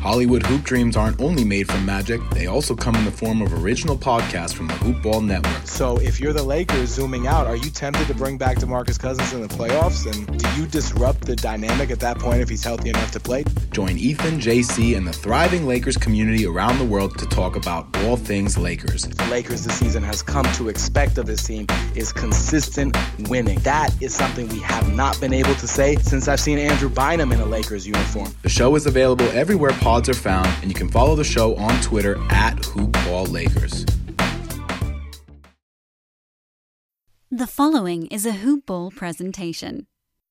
Hollywood Hoop Dreams aren't only made from magic, they also come in the form of original podcasts from the Hoop Ball Network. So if you're the Lakers zooming out, are you tempted to bring back DeMarcus Cousins in the playoffs? And do you disrupt the dynamic at that point if he's healthy enough to play? Join Ethan, JC, and the thriving Lakers community around the world to talk about all things Lakers. The Lakers this season has come to expect of this team is consistent winning. That is something we have not been able to say since I've seen Andrew Bynum in a Lakers uniform. The show is available everywhere pods are found, and you can follow the show on Twitter at HoopBallLakers. The following is a Hoop Ball presentation.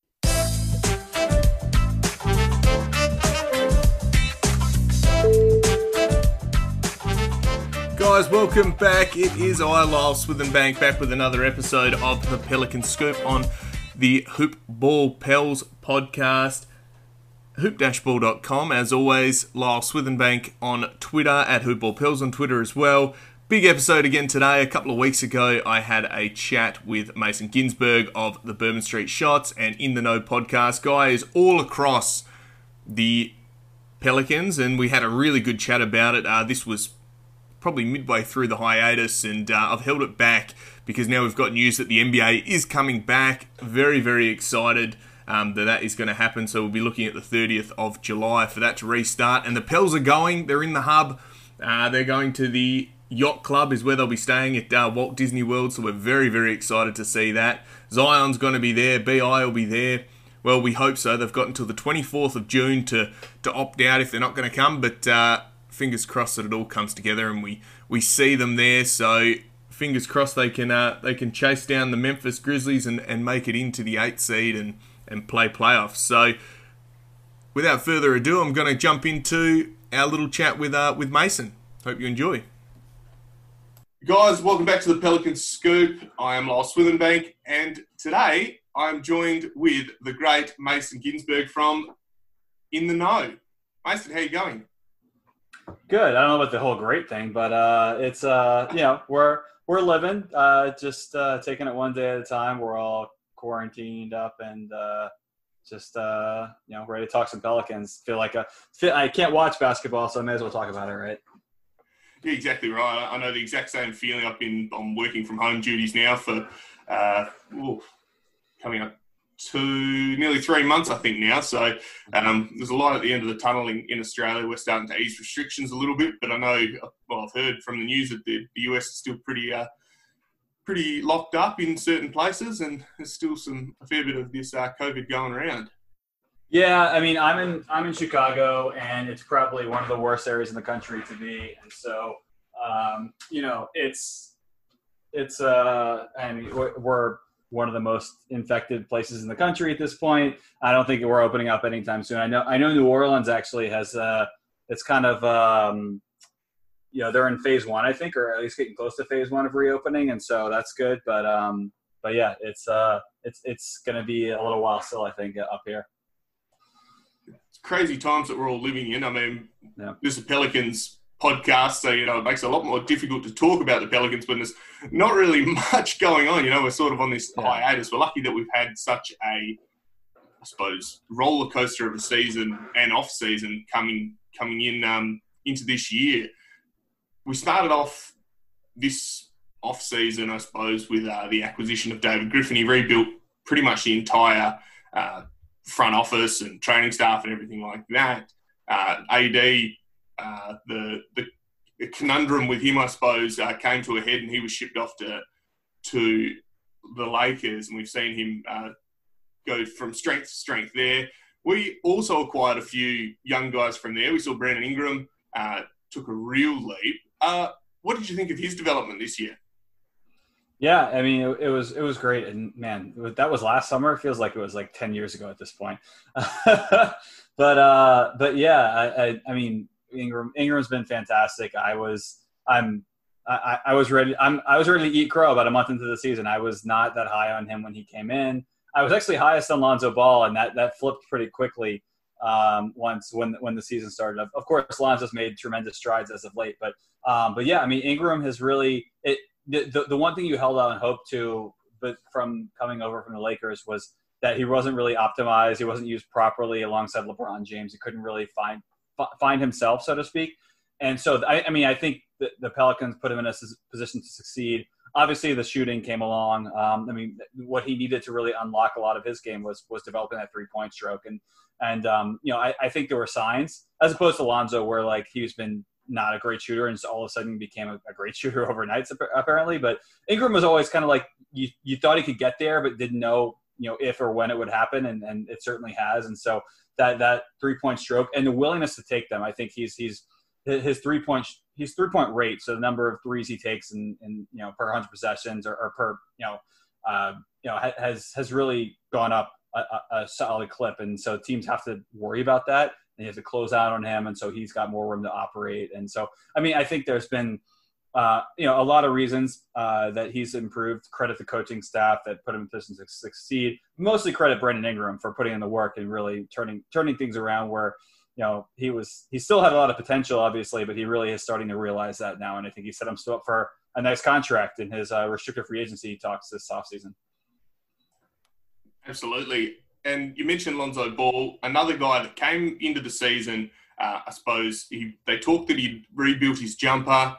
Guys, welcome back. It is I, Lyle Swithenbank, back with another episode of the Pelican Scoop on the Hoop Ball Pels podcast. Hoop-ball.com, as always. Lyle Swithenbank on Twitter, at HoopBallPels on Twitter as well. Big episode again today. A couple of weeks ago, I had a chat with Mason Ginsberg of the Bourbon Street Shots and In The Know podcast. Guy is all across the Pelicans, and we had a really good chat about it. This was probably midway through the hiatus, and I've held it back because now we've got news that the NBA is coming back. Very, very excited that is going to happen. So we'll be looking at the 30th of July for that to restart. And the Pels are going. They're in the hub. They're going to the Yacht Club is where they'll be staying at Walt Disney World. So we're very, very excited to see that. Zion's going to be there. BI will be there. Well, we hope so. They've got until the 24th of June to opt out if they're not going to come. But fingers crossed that it all comes together and we see them there. So fingers crossed they can chase down the Memphis Grizzlies and make it into the 8th seed and play playoffs. So without further ado, I'm going to jump into our little chat with Mason. Hope you enjoy. Guys, welcome back to the Pelican Scoop. I am Lyle Swithenbank, and today I'm joined with the great Mason Ginsberg from In The Know. Mason, how you going? Good. I don't know about the whole great thing, but it's we're living, just taking it one day at a time. We're all quarantined up and ready to talk some Pelicans. I can't watch basketball, so I may as well talk about it, right? Yeah, exactly right. I know the exact same feeling. I'm working from home duties now for coming up to nearly 3 months, I think now. So there's a light at the end of the tunnel in Australia. We're starting to ease restrictions a little bit, but I know, I've heard from the news that the US is still pretty locked up in certain places, and there's still a fair bit of this COVID going around. Yeah, I mean, I'm in Chicago, and it's probably one of the worst areas in the country to be, and so we're one of the most infected places in the country at this point. I don't think we're opening up anytime soon. I know New Orleans actually has it's kind of they're in phase 1, I think, or at least getting close to phase 1 of reopening, and so that's good. But yeah, it's going to be a little while still, I think, up here. It's crazy times that we're all living in. I mean, yeah. This is a Pelicans podcast, so it makes it a lot more difficult to talk about the Pelicans when there's not really much going on. We're sort of on this hiatus. We're lucky that we've had such a, I suppose, roller coaster of a season and off season coming in into this year. We started off this off season, I suppose, with the acquisition of David Griffin. He rebuilt pretty much the entire front office and training staff and everything like that. AD, the conundrum with him, I suppose, came to a head, and he was shipped off to the Lakers, and we've seen him go from strength to strength there. We also acquired a few young guys from there. We saw Brandon Ingram took a real leap. What did you think of his development this year? Yeah, I mean, it was great, and man, that was last summer. It feels like it was like 10 years ago at this point. but yeah, I mean, Ingram's been fantastic. I was ready. I was ready to eat crow about a month into the season. I was not that high on him when he came in. I was actually highest on Lonzo Ball, and that flipped pretty quickly once when the season started. Of course, Lonzo's made tremendous strides as of late, but yeah, I mean, Ingram has really the one thing you held out hope to, but from coming over from the Lakers, was that he wasn't really optimized. He wasn't used properly alongside LeBron James. He couldn't really find find himself, so to speak. And so, I think the Pelicans put him in a position to succeed. Obviously, the shooting came along. What he needed to really unlock a lot of his game was developing that 3-point stroke. And I think there were signs, as opposed to Lonzo, where like he's been not a great shooter and so all of a sudden became a great shooter overnight, apparently. But Ingram was always kind of like you thought he could get there, but didn't know if or when it would happen, and it certainly has. And so that 3-point stroke and the willingness to take them, I think his 3-point rate, so the number of threes he takes in per 100 possessions or per has really gone up a solid clip, and so teams have to worry about that. And you have to close out on him, and so he's got more room to operate. And so, I think there's been a lot of reasons that he's improved. Credit the coaching staff that put him in position to succeed. Mostly credit Brandon Ingram for putting in the work and really turning things around where he still had a lot of potential, obviously, but he really is starting to realize that now. And I think he set himself up for a nice contract in his restricted free agency talks this offseason. Absolutely. And you mentioned Lonzo Ball, another guy that came into the season. I suppose they talked that he rebuilt his jumper.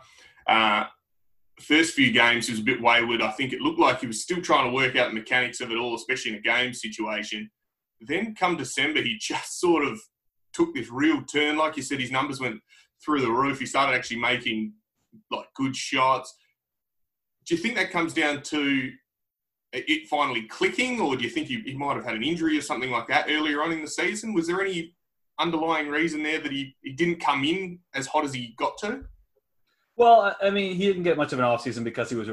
First few games, he was a bit wayward. I think it looked like he was still trying to work out the mechanics of it all, especially in a game situation. Then come December, he just sort of took this real turn. Like you said, his numbers went through the roof. He started actually making like good shots. Do you think that comes down to it finally clicking, or do you think he might have had an injury or something like that earlier on in the season? Was there any underlying reason there that he didn't come in as hot as he got to? Well, he didn't get much of an offseason because he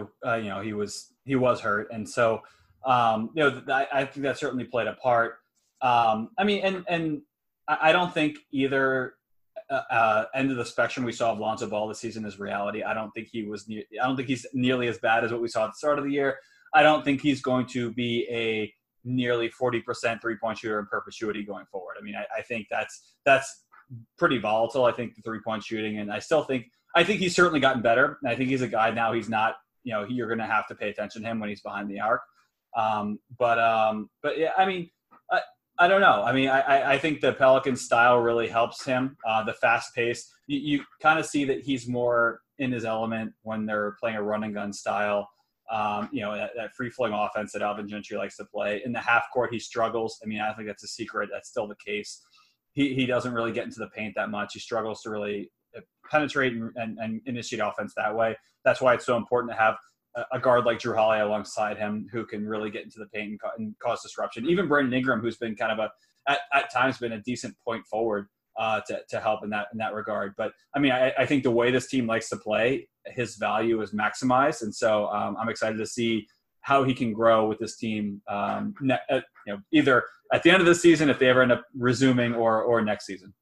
was hurt, and so I think that certainly played a part. And I don't think either end of the spectrum we saw of Lonzo Ball this season is reality. I don't think he's nearly as bad as what we saw at the start of the year. I don't think he's going to be a nearly 40% 3-point shooter in perpetuity going forward. I think that's pretty volatile. I think the 3-point shooting, and I think he's certainly gotten better. And I think he's a guy now. He's not, you're going to have to pay attention to him when he's behind the arc. But yeah, I don't know. I think the Pelicans style really helps him. The fast pace, you kind of see that he's more in his element when they're playing a run and gun style. That free-flowing offense that Alvin Gentry likes to play. In the half court, he struggles. I think that's a secret. That's still the case. He doesn't really get into the paint that much. He struggles to really penetrate and initiate offense that way. That's why it's so important to have a guard like Jrue Holiday alongside him who can really get into the paint and cause disruption. Even Brandon Ingram, who's been kind of at times been a decent point forward to help in that regard. But I think the way this team likes to play, his value is maximized, and so I'm excited to see how he can grow with this team. Either at the end of the season, if they ever end up resuming, or next season.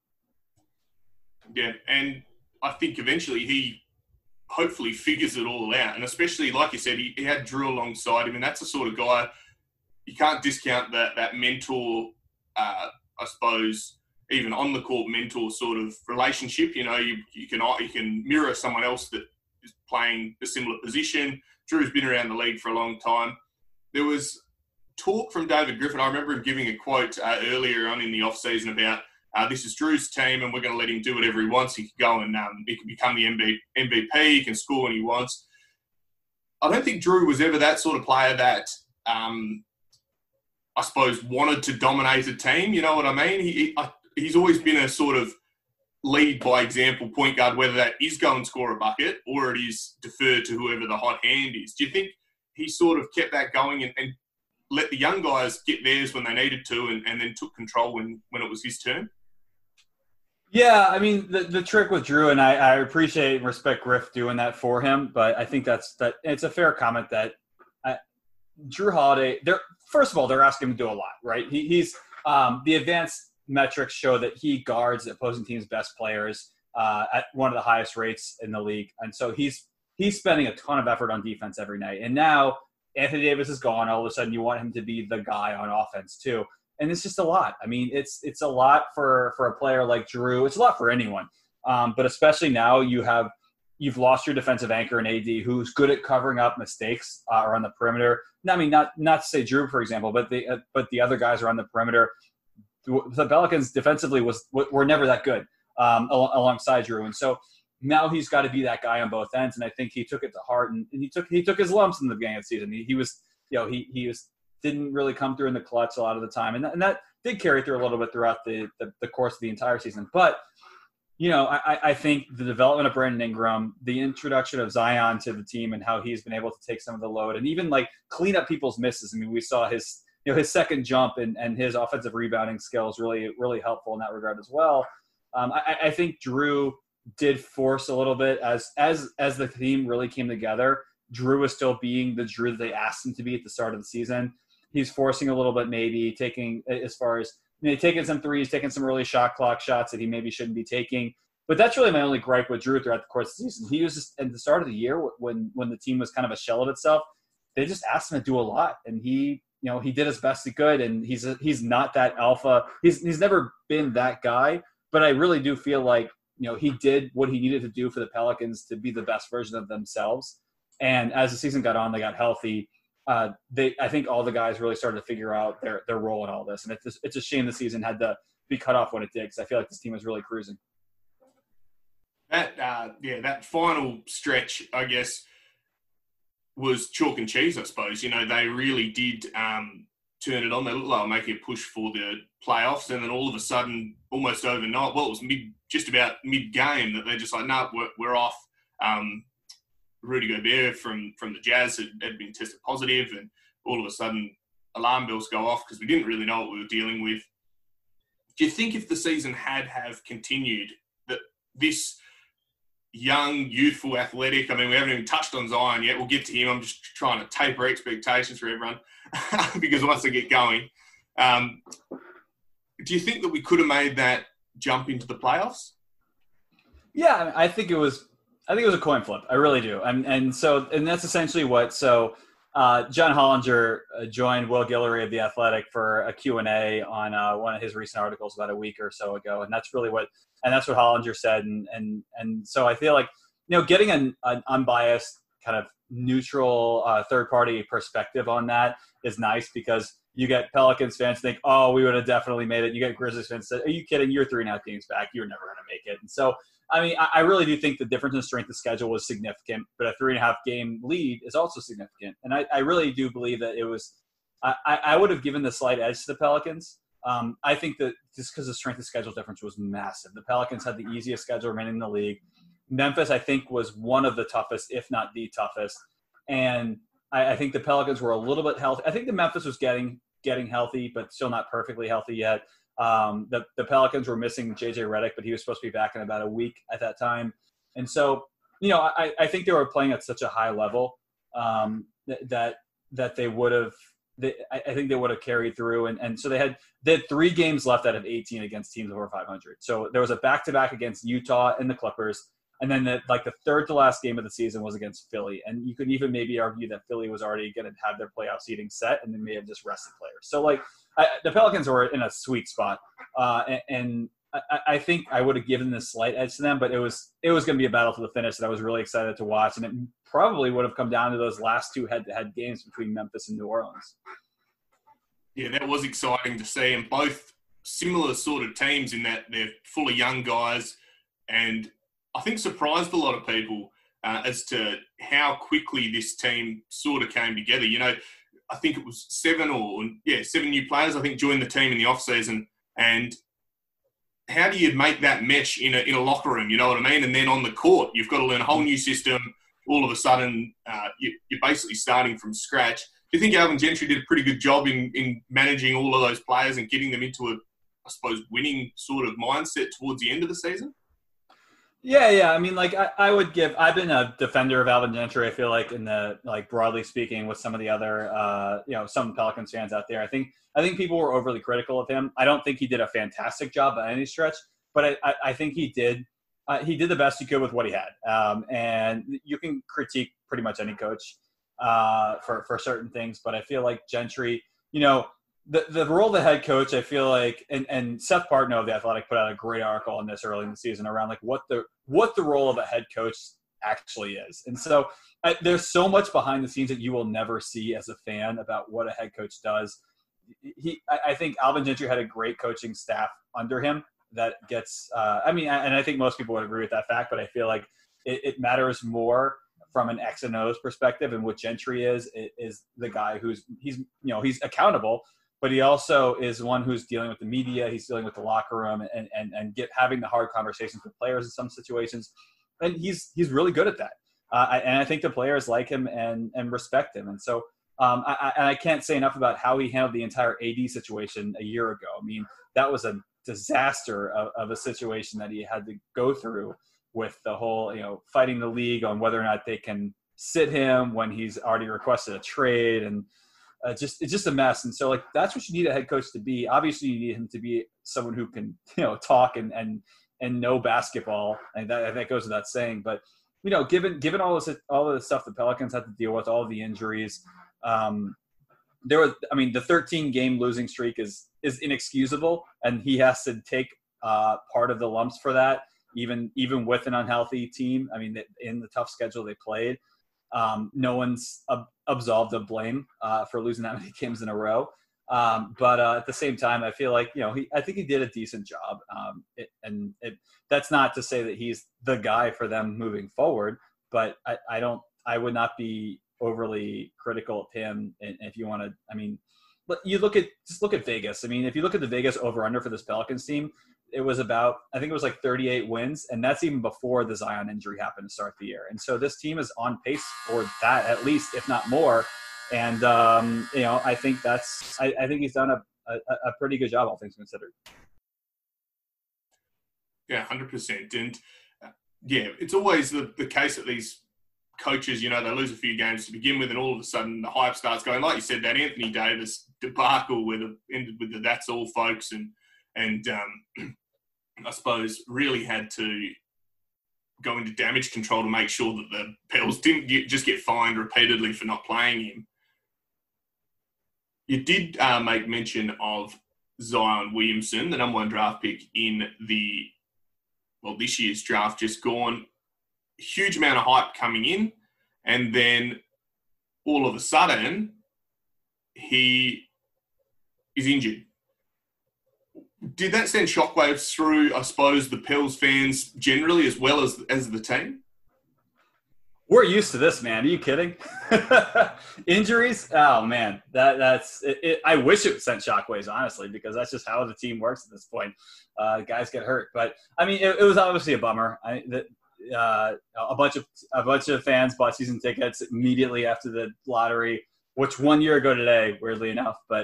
Yeah, and I think eventually he hopefully figures it all out, and especially like you said, he had Jrue alongside him, and that's the sort of guy you can't discount that mentor. I suppose, even on the court mentor sort of relationship. You can mirror someone else that is playing a similar position. Drew's been around the league for a long time. There was talk from David Griffin. I remember him giving a quote earlier on in the offseason about this is Drew's team and we're going to let him do whatever he wants. He can go and he can become the MVP. He can score when he wants. I don't think Jrue was ever that sort of player that I suppose wanted to dominate a team. You know what I mean? He's always been a sort of lead by example point guard, whether that is go and score a bucket or it is defer to whoever the hot hand is. Do you think he sort of kept that going and let the young guys get theirs when they needed to and then took control when it was his turn? Yeah, the trick with Jrue, and I appreciate and respect Griff doing that for him, but I think that it's a fair comment that Jrue Holiday, first of all, they're asking him to do a lot, right? He's the advanced metrics show that he guards opposing teams' best players at one of the highest rates in the league. And so he's spending a ton of effort on defense every night. And now Anthony Davis is gone. All of a sudden you want him to be the guy on offense too. And it's just a lot. It's a lot for a player like Jrue. It's a lot for anyone. But especially now you've lost your defensive anchor in AD, who's good at covering up mistakes around the perimeter. Not to say Jrue, for example, but the other guys around the perimeter. The Pelicans defensively were never that good. alongside Drew. And so now he's got to be that guy on both ends. And I think he took it to heart, and he took his lumps in the beginning of the season. He was, didn't really come through in the clutch a lot of the time. And that did carry through a little bit throughout the course of the entire season. But, I think the development of Brandon Ingram, the introduction of Zion to the team and how he's been able to take some of the load and even like clean up people's misses. I mean, we saw his second jump and his offensive rebounding skills really, really helpful in that regard as well. I think Drew did force a little bit as the team really came together. Drew was still being the Drew that they asked him to be at the start of the season. He's forcing a little bit, maybe taking some threes, taking some early shot clock shots that he maybe shouldn't be taking. But that's really my only gripe with Drew throughout the course of the season. He was just at the start of the year when the team was kind of a shell of itself. They just asked him to do a lot, and he did as best he could. And he's not that alpha. He's never been that guy. But I really do feel like he did what he needed to do for the Pelicans to be the best version of themselves. And as the season got on, they got healthy. I think all the guys really started to figure out their role in all this. And it's a shame the season had to be cut off when it did, because I feel like this team was really cruising. That final stretch, I guess, was chalk and cheese, I suppose. They really did turn it on. They looked like making a push for the playoffs, and then all of a sudden, almost overnight, it was just about mid-game, that they're just like, no, we're off. Rudy Gobert from the Jazz had been tested positive, and all of a sudden alarm bells go off because we didn't really know what we were dealing with. Do you think if the season have continued, that this young, youthful, athletic, I mean, we haven't even touched on Zion yet. We'll get to him. I'm just trying to taper expectations for everyone because once they get going, do you think that we could have made that jump into the playoffs? Yeah, I think it was a coin flip. I really do. And that's essentially what. So John Hollinger joined Will Guillory of The Athletic for a Q&A on one of his recent articles about a week or so ago. And that's really what Hollinger said. And so I feel like, getting an unbiased kind of neutral third-party perspective on that is nice, because you get Pelicans fans think, oh, we would have definitely made it. You get Grizzlies fans say, are you kidding? You're 3.5 games back. You're never going to make it. And so, I mean, I really do think the difference in strength of schedule was significant, but a 3.5 game lead is also significant. And I really do believe that it was I would have given the slight edge to the Pelicans. I think that just because the strength of schedule difference was massive. The Pelicans had the easiest schedule remaining in the league. Memphis, I think, was one of the toughest, if not the toughest. And I think the Pelicans were a little bit healthy. I think the Memphis was getting healthy, but still not perfectly healthy yet. The Pelicans were missing J.J. Redick, but he was supposed to be back in about a week at that time. And so, I think they were playing at such a high level that they would have – I think they would have carried through. And so they had 3 games left out of 18 against teams over 500. So there was a back-to-back against Utah and the Clippers. And then the third to last game of the season was against Philly. And you could even maybe argue that Philly was already going to have their playoff seeding set, and they may have just rested players. So, the Pelicans were in a sweet spot. And I think I would have given this slight edge to them, but it was going to be a battle to the finish that I was really excited to watch. And it probably would have come down to those last 2 head-to-head games between Memphis and New Orleans. Yeah, that was exciting to see. And both similar sort of teams in that they're full of young guys, and I think surprised a lot of people as to how quickly this team sort of came together. I think it was 7 new players, I think, joined the team in the offseason. And how do you make that mesh in a locker room, you know what I mean? And then on the court, you've got to learn a whole new system. All of a sudden, you're basically starting from scratch. Do you think Alvin Gentry did a pretty good job in managing all of those players and getting them into winning sort of mindset towards the end of the season? Yeah. I mean, I've been a defender of Alvin Gentry. I feel like broadly speaking, with some of the other, some Pelicans fans out there, I think people were overly critical of him. I don't think he did a fantastic job by any stretch, but I think he did the best he could with what he had. And you can critique pretty much any coach for certain things, but I feel like Gentry, the role of the head coach, I feel like, and Seth Partnow of The Athletic put out a great article on this early in the season around what the role of a head coach actually is. And so there's so much behind the scenes that you will never see as a fan about what a head coach does. I think Alvin Gentry had a great coaching staff under him. that gets. And I think most people would agree with that fact, but I feel like it matters more from an X and O's perspective. And what Gentry is the guy he's accountable, but he also is one who's dealing with the media. He's dealing with the locker room and having the hard conversations with players in some situations. And he's really good at that. And I think the players like him and respect him. And so I can't say enough about how he handled the entire AD situation a year ago. I mean, that was a disaster of a situation that he had to go through with the whole, fighting the league on whether or not they can sit him when he's already requested a trade. And it's just a mess. And so, that's what you need a head coach to be. Obviously, you need him to be someone who can, talk and know basketball. And that goes without saying. But, given all of the stuff the Pelicans had to deal with, all of the injuries, the 13-game losing streak is inexcusable, and he has to take part of the lumps for that, even with an unhealthy team. I mean, in the tough schedule they played, no one's absolved of blame for losing that many games in a row. But at the same time, I feel like, I think he did a decent job. That's not to say that he's the guy for them moving forward, but I would not be overly critical of him. And if you want to, but you look at Vegas. I mean, if you look at the Vegas over under for this Pelicans team, it was about, I think it was 38 wins. And that's even before the Zion injury happened to start the year. And so this team is on pace for that, at least, if not more. And, I think I think he's done a pretty good job, all things considered. Yeah, 100%. And it's always the case that these coaches, they lose a few games to begin with, and all of a sudden the hype starts going. Like you said, that Anthony Davis debacle ended with the "that's all, folks," and I suppose really had to go into damage control to make sure that the Pels didn't just get fined repeatedly for not playing him. You did make mention of Zion Williamson, the number 1 draft pick in this year's draft just gone. Huge amount of hype coming in, and then all of a sudden he is injured. Did that send shockwaves through, I suppose, the Pels fans generally as well as the team? We're used to this, man. Are you kidding? Injuries? Oh, man. That's it. I wish it sent shockwaves, honestly, because that's just how the team works at this point. Guys get hurt. But, it was obviously a bummer. A bunch of fans bought season tickets immediately after the lottery, which 1 year ago today, weirdly enough. But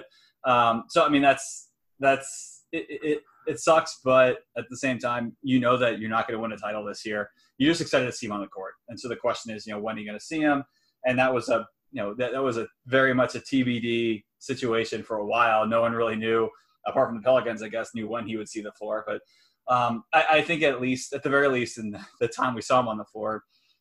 it sucks, but at the same time, that you're not going to win a title this year. You're just excited to see him on the court. And so the question is, when are you going to see him? And that was that was a very much a TBD situation for a while. No one really knew, apart from the Pelicans, I guess, knew when he would see the floor. But I think at the very least, in the time we saw him on the floor,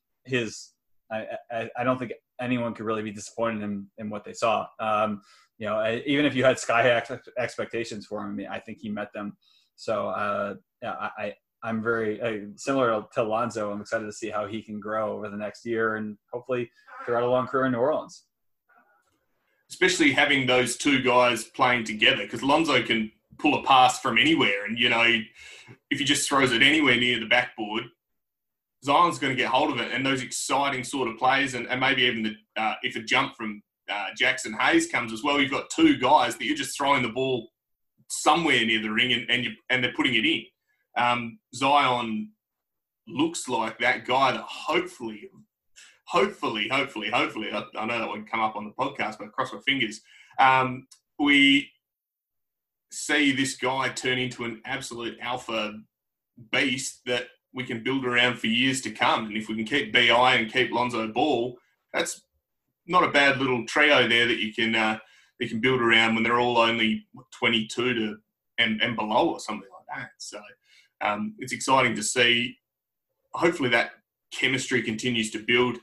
I don't think anyone could really be disappointed in what they saw. Even if you had sky high expectations for him, I think he met them. So I'm very similar to Lonzo. I'm excited to see how he can grow over the next year and hopefully throughout a long career in New Orleans. Especially having those two guys playing together, because Lonzo can pull a pass from anywhere, and if he just throws it anywhere near the backboard, Zion's going to get hold of it. And those exciting sort of plays, and maybe even if a jump from Jackson Hayes comes as well, you've got two guys that you're just throwing the ball somewhere near the ring and they're putting it in. Zion looks like that guy that hopefully, I know that won't come up on the podcast, but cross my fingers, we see this guy turn into an absolute alpha beast that we can build around for years to come. And if we can keep BI and keep Lonzo Ball, that's not a bad little trio there that you can build around when they're all only 22 and below or something like that. So it's exciting to see. Hopefully that chemistry continues to build.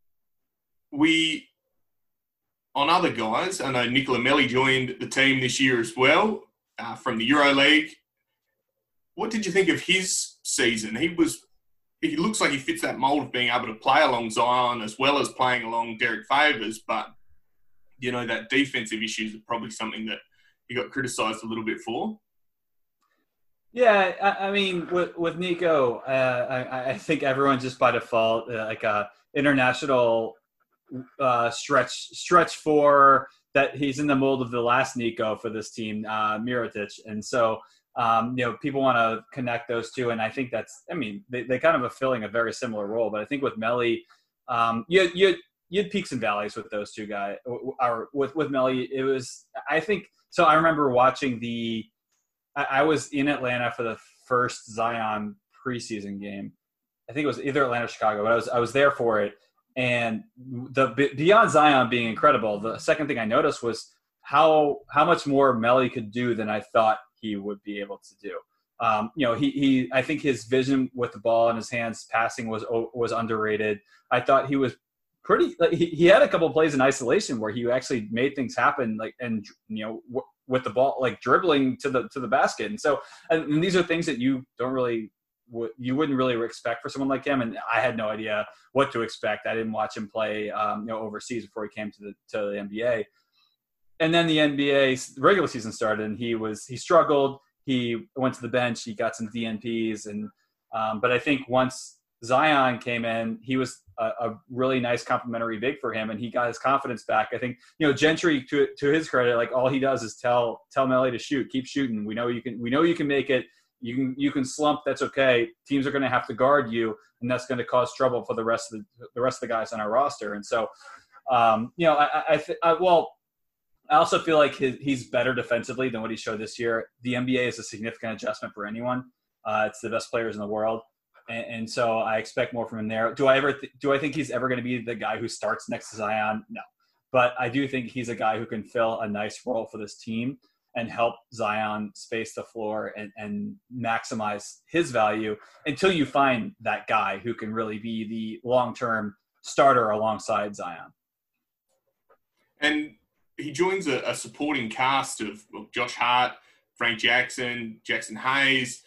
On other guys, I know Nicola Melli joined the team this year as well from the EuroLeague. What did you think of his season? He looks like he fits that mould of being able to play along Zion as well as playing along Derek Favors, but, that defensive issues are probably something that he got criticised a little bit for. Yeah, I mean, with Nico, I think everyone just by default like a international stretch for that he's in the mold of the last Nico for this team, Mirotic, and so people want to connect those two, and I think they kind of are filling a very similar role, but I think with Melli, you had peaks and valleys with those two guys. Or with Melli, it was I remember watching I was in Atlanta for the first Zion preseason game. I think it was either Atlanta or Chicago, but I was there for it. And beyond Zion being incredible, the second thing I noticed was how much more Melli could do than I thought he would be able to do. I think his vision with the ball in his hands, passing was underrated. I thought he was pretty. He had a couple of plays in isolation where he actually made things happen, with the ball, like dribbling to the basket. And so, and these are things that you wouldn't really expect for someone like him. And I had no idea what to expect. I didn't watch him play, overseas before he came to the NBA. And then the NBA regular season started, and he struggled. He went to the bench. He got some DNPs, but I think once Zion came in, he was a really nice complimentary big for him, and he got his confidence back. I think, Gentry, to his credit, like all he does is tell Melli to shoot, keep shooting. We know you can make it. You can slump. That's okay. Teams are going to have to guard you, and that's going to cause trouble for the rest of the guys on our roster. And so, I also feel like he's better defensively than what he showed this year. The NBA is a significant adjustment for anyone. It's the best players in the world. And so I expect more from him there. Do I think he's ever going to be the guy who starts next to Zion? No. But I do think he's a guy who can fill a nice role for this team and help Zion space the floor and maximize his value until you find that guy who can really be the long-term starter alongside Zion. And he joins a supporting cast of Josh Hart, Frank Jackson, Jackson Hayes,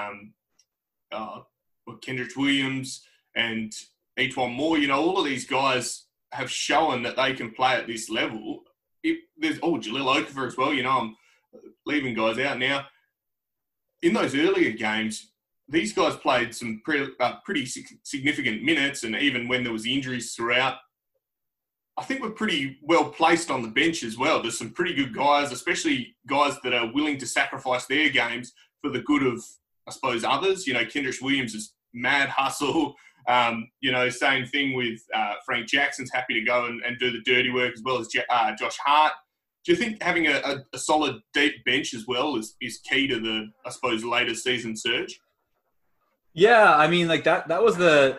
Kendrick Williams, and E'Twaun Moore. All of these guys have shown that they can play at this level. There's Jahlil Okafor as well. I'm leaving guys out now. In those earlier games, these guys played some pretty significant minutes, and even when there was injuries throughout, I think we're pretty well placed on the bench as well. There's some pretty good guys, especially guys that are willing to sacrifice their games for the good of, I suppose, others. Kendrick Williams is mad hustle. Same thing with Frank Jackson's happy to go and do the dirty work, as well as Josh Hart. Do you think having a solid deep bench as well is key to the, I suppose, later season surge? Yeah, I mean, like that was the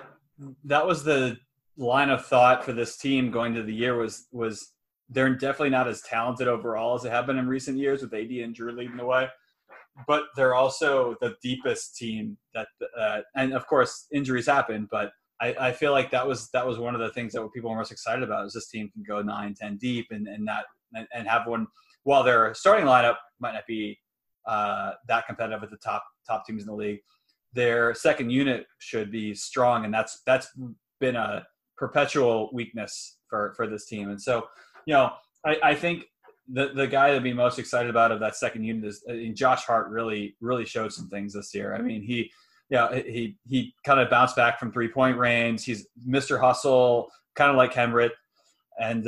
line of thought for this team going into the year was they're definitely not as talented overall as they have been in recent years with AD and Drew leading the way. But they're also the deepest team and of course injuries happen, but I feel like that was one of the things that people were most excited about is this team can go 9-10 deep and have one, while their starting lineup might not be that competitive with the top teams in the league, their second unit should be strong, and that's been a perpetual weakness for this team. And so, I think the guy to be most excited about of that second unit is Josh Hart. Really showed some things this year. I mean, he kind of bounced back from 3-point range. He's Mr. Hustle, kind of like Henrit. And,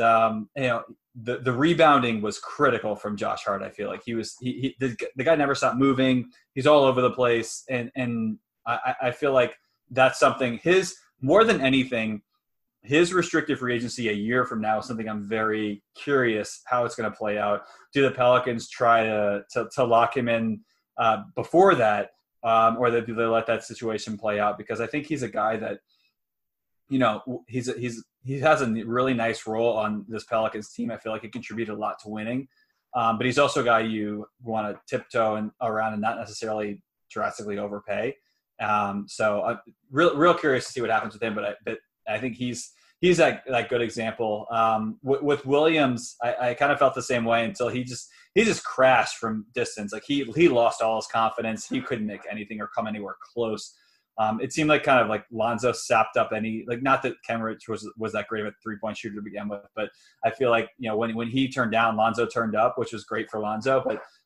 the rebounding was critical from Josh Hart. I feel like the guy never stopped moving. He's all over the place. And I feel like that's something more than anything, his restricted free agency a year from now is something I'm very curious how it's going to play out. Do the Pelicans try to lock him in before that? Or do they let that situation play out? Because I think he's a guy that, he has a really nice role on this Pelicans team. I feel like he contributed a lot to winning. But he's also a guy you want to tiptoe around and not necessarily drastically overpay. So I'm real curious to see what happens with him. But I think he's that good example. With Williams, I kind of felt the same way until he just crashed from distance. Like he lost all his confidence. He couldn't make anything or come anywhere close. It seemed like kind of like Lonzo sapped up not that Kenrich was that great of a 3-point shooter to begin with, but I feel like, when he turned down, Lonzo turned up, which was great for Lonzo. But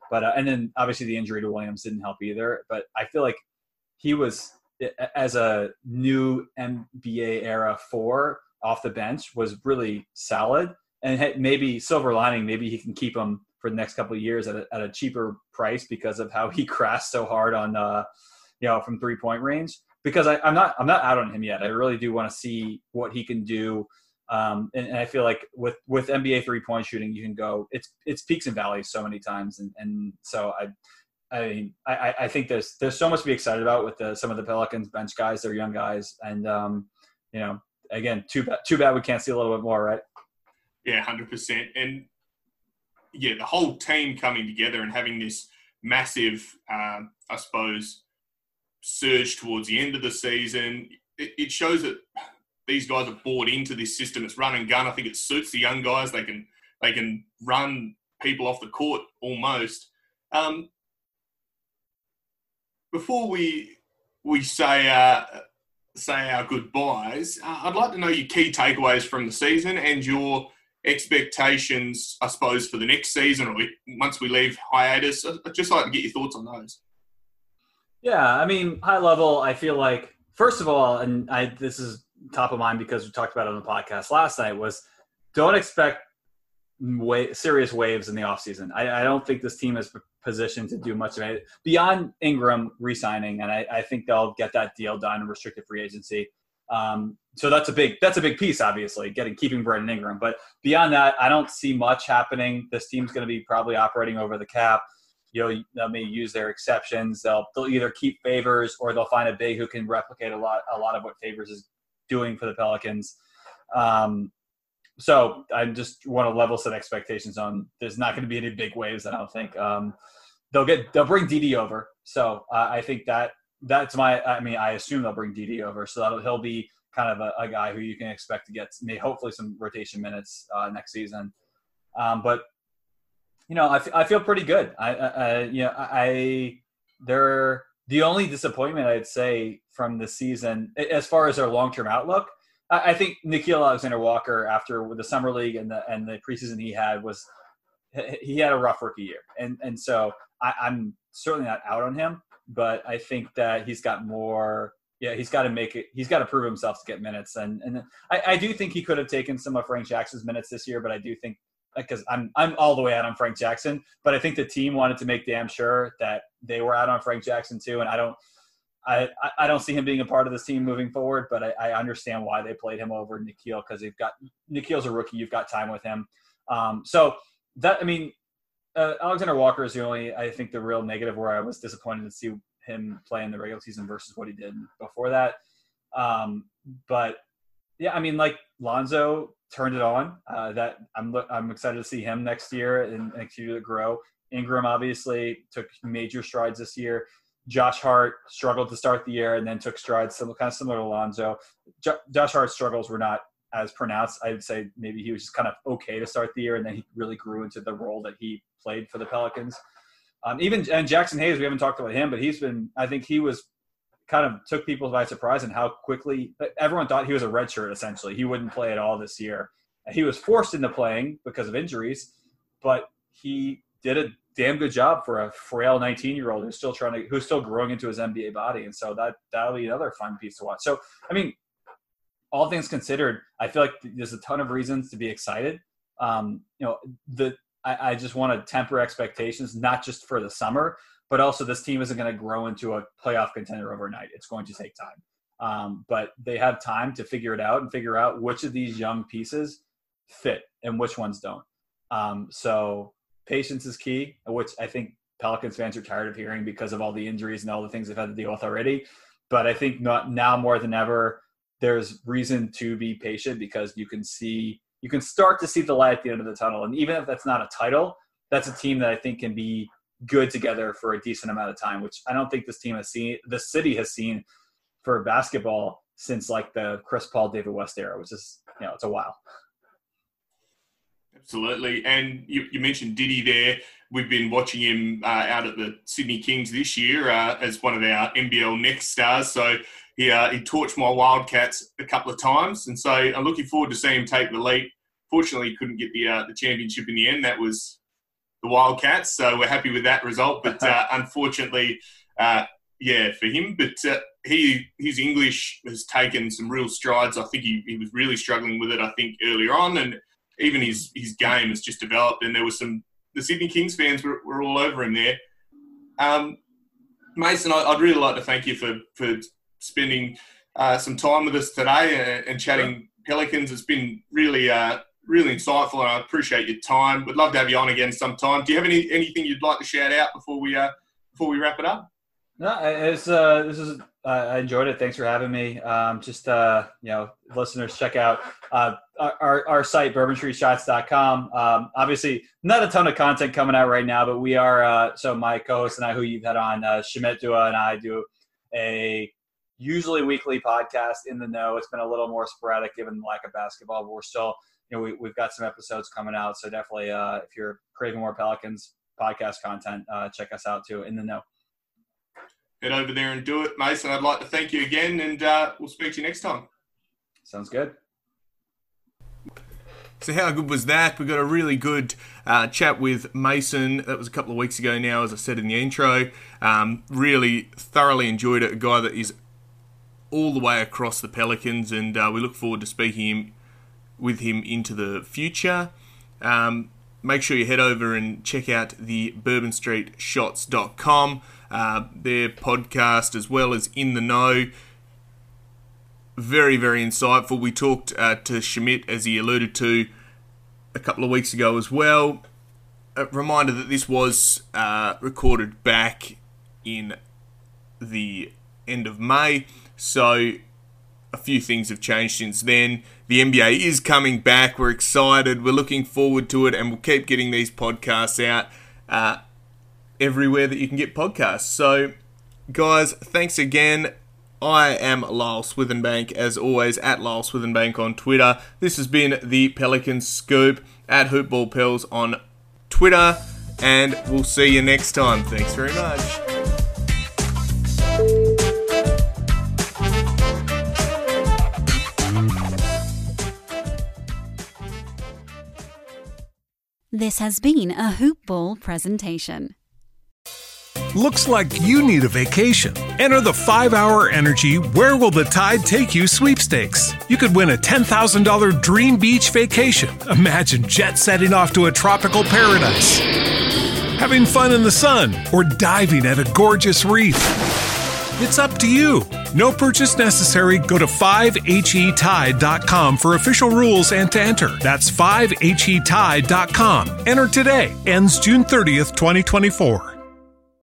But and then obviously the injury to Williams didn't help either. But I feel like he was, as a new NBA era 4 off the bench, was really solid. And maybe silver lining, maybe he can keep him for the next couple of years at a cheaper price because of how he crashed so hard on from 3-point range. Because I'm not out on him yet. I really do want to see what he can do. And I feel like with NBA 3-point shooting, you can go. It's peaks and valleys so many times, and so I think there's so much to be excited about with some of the Pelicans bench guys. They're young guys, and again, too bad we can't see a little bit more, right? Yeah, 100%. And yeah, the whole team coming together and having this massive, I suppose, surge towards the end of the season. It shows that these guys are bought into this system. It's run and gun. I think it suits the young guys. They can run people off the court almost. Before we say our goodbyes, I'd like to know your key takeaways from the season and your expectations, I suppose, for the next season or once we leave hiatus. I'd just like to get your thoughts on those. Yeah, I mean, high level, I feel like, first of all, and this is top of mind because we talked about it on the podcast last night, was don't expect serious waves in the offseason. I don't think this team is positioned to do much of it beyond Ingram re-signing, and I think they'll get that deal done in restricted free agency. So that's a big piece, obviously, keeping Brandon Ingram. But beyond that, I don't see much happening. This team's going to be probably operating over the cap. They may use their exceptions. They'll either keep Favors or they'll find a big who can replicate a lot of what Favors is doing for the Pelicans. So I just want to level set expectations on. There's not going to be any big waves, I don't think. They'll bring DD over. So I think that's I assume they'll bring DD over. So he'll be kind of a guy who you can expect to get hopefully some rotation minutes next season. But I feel pretty good. They're the only disappointment I'd say from the season as far as their long-term outlook. I think Nickeil Alexander-Walker, after the summer league and the preseason he had a rough rookie year, and so I'm certainly not out on him, but I think that he's got more. Yeah, he's got to make it. He's got to prove himself to get minutes, and I do think he could have taken some of Frank Jackson's minutes this year, but I do think. Because I'm all the way out on Frank Jackson, but I think the team wanted to make damn sure that they were out on Frank Jackson too. And I don't see him being a part of this team moving forward, but I understand why they played him over Nickeil, because Nickeil's a rookie. You've got time with him. Alexander Walker is the only, I think, the real negative where I was disappointed to see him play in the regular season versus what he did before that. But yeah, I mean, like Lonzo turned it on. That I'm excited to see him next year and continue to grow. Ingram obviously took major strides this year. Josh Hart struggled to start the year and then took strides kind of similar to Lonzo. Josh Hart's struggles were not as pronounced. I would say maybe he was just kind of okay to start the year, and then he really grew into the role that he played for the Pelicans. And Jackson Hayes, we haven't talked about him, but I think he was kind of took people by surprise and how quickly everyone thought he was a redshirt. Essentially, he wouldn't play at all this year. He was forced into playing because of injuries, but he did a damn good job for a frail 19-year-old who's still growing into his NBA body. And so that'll be another fun piece to watch. So, I mean, all things considered, I feel like there's a ton of reasons to be excited. I just want to temper expectations, not just for the summer, but also this team isn't going to grow into a playoff contender overnight. It's going to take time. But they have time to figure it out and figure out which of these young pieces fit and which ones don't. So patience is key, which I think Pelicans fans are tired of hearing because of all the injuries and all the things they've had to deal with already. But I think now more than ever, there's reason to be patient because you can start to see the light at the end of the tunnel. And even if that's not a title, that's a team that I think can be good together for a decent amount of time, which I don't think this city has seen for basketball since like the Chris Paul, David West era, which is, it's a while. Absolutely. And you mentioned Diddy there. We've been watching him out at the Sydney Kings this year as one of our NBL Next stars. So he torched my Wildcats a couple of times. And so I'm looking forward to seeing him take the leap. Fortunately, he couldn't get the championship in the end. That was the Wildcats. So we're happy with that result. But unfortunately, for him. But his English has taken some real strides. I think he was really struggling with it, I think, earlier on. And even his game has just developed. And there was the Sydney Kings fans were all over him there. Mason, I'd really like to thank you for spending some time with us today and chatting Pelicans. It's been really insightful, and I appreciate your time. We'd love to have you on again sometime. Do you have anything you'd like to shout out before we wrap it up? No, I enjoyed it. Thanks for having me. Listeners, check out our site, bourbonstreetshots.com. Obviously, not a ton of content coming out right now, but we are. So my co-host and I, who you've had on, Shamit Dua, and I do a usually weekly podcast, In the Know. It's been a little more sporadic given the lack of basketball, but we're still, we've got some episodes coming out. So definitely, if you're craving more Pelicans podcast content, check us out too, In the Know. Head over there and do it, Mason. I'd like to thank you again, and we'll speak to you next time. Sounds good. So how good was that? We got a really good chat with Mason. That was a couple of weeks ago now, as I said in the intro. Really thoroughly enjoyed it. A guy that is all the way across the Pelicans, and we look forward to speaking with him into the future. Make sure you head over and check out the bourbonstreetshots.com. Their podcast, as well as In the Know. Very, very insightful. We talked to Shamit, as he alluded to a couple of weeks ago as well. A reminder that this was recorded back in the end of May, so a few things have changed since then. The NBA is coming back. We're excited. We're looking forward to it, and we'll keep getting these podcasts out everywhere that you can get podcasts. So, guys, thanks again. I am Lyle Swithenbank, as always, at Lyle Swithenbank on Twitter. This has been the Pelican Scoop, at HoopBallPels on Twitter, and we'll see you next time. Thanks very much. This has been a Hoop Ball presentation. Looks like you need a vacation. Enter the 5-Hour Energy Where Will the Tide Take You sweepstakes. You could win a $10,000 dream beach vacation. Imagine jet setting off to a tropical paradise, having fun in the sun, or diving at a gorgeous reef. It's up to you. No purchase necessary. Go to 5HETide.com for official rules and to enter. That's 5HETide.com. Enter today. Ends June 30th, 2024.